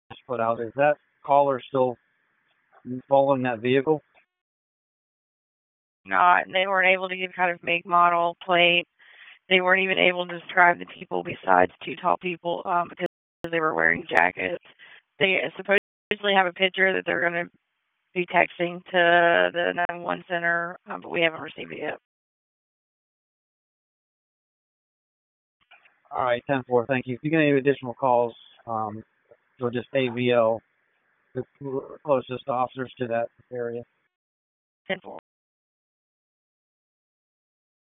put out. Is that caller still following that vehicle? Not. They weren't able to give kind of make, model, plate. They weren't even able to describe the people besides two tall people because they were wearing jackets. They supposedly have a picture that they're going to be texting to the 911 center, but we haven't received it yet. All right, 10-4, thank you. If you get any additional calls, you'll just AVL the closest officers to that area. 10-4.